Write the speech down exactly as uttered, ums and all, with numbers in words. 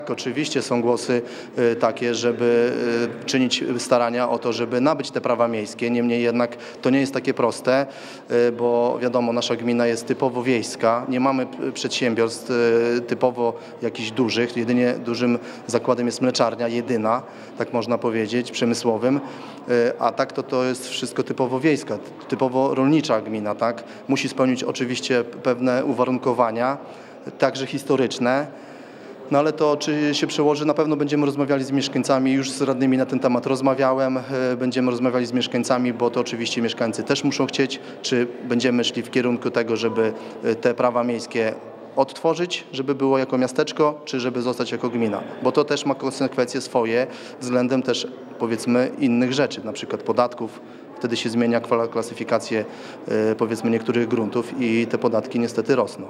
Oczywiście są głosy y, takie, żeby y, czynić starania o to, żeby nabyć te prawa miejskie. Niemniej jednak to nie jest takie proste, y, bo wiadomo, nasza gmina jest typowo wiejska. Nie mamy p- przedsiębiorstw y, typowo jakichś dużych. Jedynie dużym zakładem jest mleczarnia, jedyna, tak można powiedzieć, przemysłowym. Y, a tak to to jest wszystko typowo wiejska, typowo rolnicza gmina, tak? Musi spełnić oczywiście pewne uwarunkowania, także historyczne. No ale to czy się przełoży, na pewno będziemy rozmawiali z mieszkańcami, już z radnymi na ten temat rozmawiałem, e, będziemy rozmawiali z mieszkańcami, bo to oczywiście mieszkańcy też muszą chcieć, czy będziemy szli w kierunku tego, żeby e, te prawa miejskie odtworzyć, żeby było jako miasteczko, czy żeby zostać jako gmina, bo to też ma konsekwencje swoje względem też powiedzmy innych rzeczy, na przykład podatków. Wtedy się zmienia kwal- klasyfikację e, powiedzmy niektórych gruntów i te podatki niestety rosną.